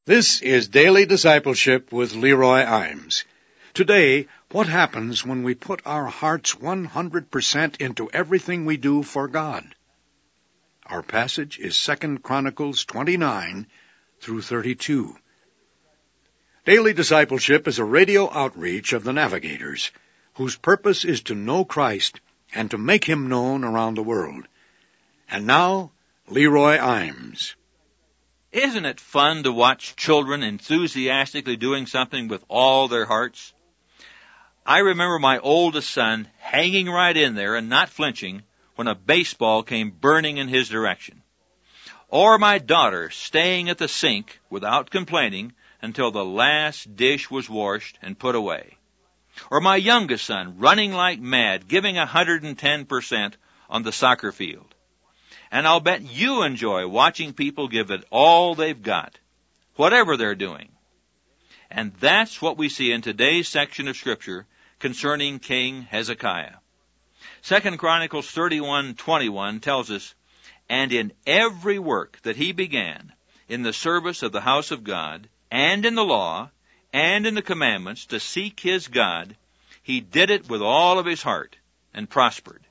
This is Daily Discipleship with Leroy Imes. Today, what happens when we put our hearts 100% into everything we do for God? Our passage is 2 Chronicles 29 through 32. Daily Discipleship is a radio outreach of the Navigators, whose purpose is to know Christ and to make Him known around the world. And now, Leroy Imes. Isn't it fun to watch children enthusiastically doing something with all their hearts? I remember my oldest son hanging right in there and not flinching when a baseball came burning in his direction. Or my daughter staying at the sink without complaining until the last dish was washed and put away. Or my youngest son running like mad, giving 110% on the soccer field. And I'll bet you enjoy watching people give it all they've got, whatever they're doing. And that's what we see in today's section of Scripture concerning King Hezekiah. 2 Chronicles 31:21 tells us, "And in every work that he began, in the service of the house of God, and in the law, and in the commandments to seek his God, he did it with all of his heart, and prospered."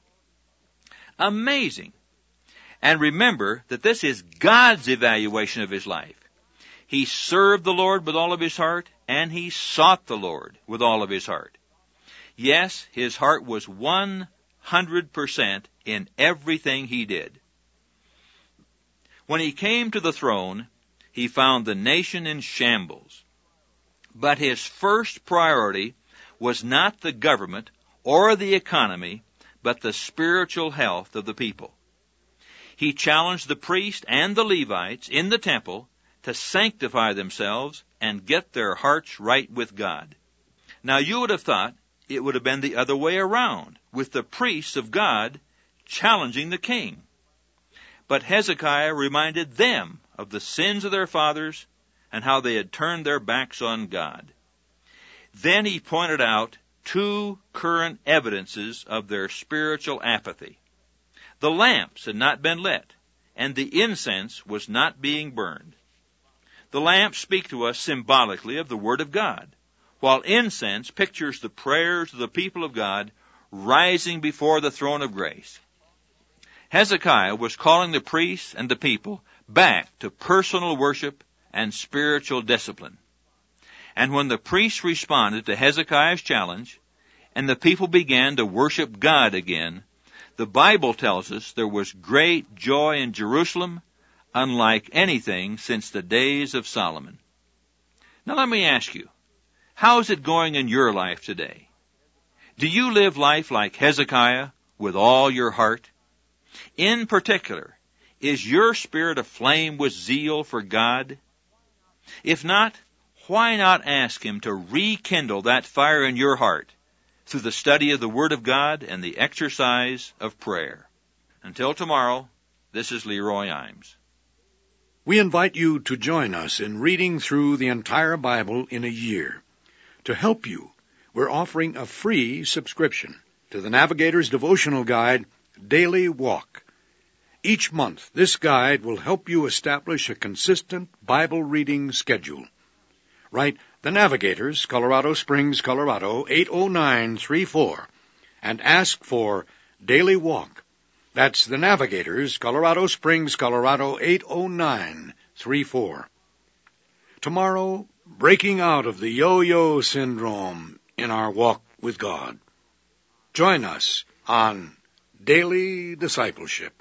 Amazing! And remember that this is God's evaluation of his life. He served the Lord with all of his heart, and he sought the Lord with all of his heart. Yes, his heart was 100% in everything he did. When he came to the throne, he found the nation in shambles. But his first priority was not the government or the economy, but the spiritual health of the people. He challenged the priests and the Levites in the temple to sanctify themselves and get their hearts right with God. Now you would have thought it would have been the other way around, with the priests of God challenging the king. But Hezekiah reminded them of the sins of their fathers and how they had turned their backs on God. Then he pointed out two current evidences of their spiritual apathy. The lamps had not been lit, and the incense was not being burned. The lamps speak to us symbolically of the Word of God, while incense pictures the prayers of the people of God rising before the throne of grace. Hezekiah was calling the priests and the people back to personal worship and spiritual discipline. And when the priests responded to Hezekiah's challenge, and the people began to worship God again, the Bible tells us there was great joy in Jerusalem, unlike anything since the days of Solomon. Now let me ask you, how's it going in your life today? Do you live life like Hezekiah with all your heart? In particular, is your spirit aflame with zeal for God? If not, why not ask Him to rekindle that fire in your heart through the study of the Word of God and the exercise of prayer? Until tomorrow, this is Leroy Imes. We invite you to join us in reading through the entire Bible in a year. To help you, we're offering a free subscription to the Navigator's devotional guide, Daily Walk. Each month, this guide will help you establish a consistent Bible reading schedule. Write The Navigators, Colorado Springs, Colorado, 80934, and ask for Daily Walk. That's The Navigators, Colorado Springs, Colorado, 80934. Tomorrow, breaking out of the yo-yo syndrome in our walk with God. Join us on Daily Discipleship.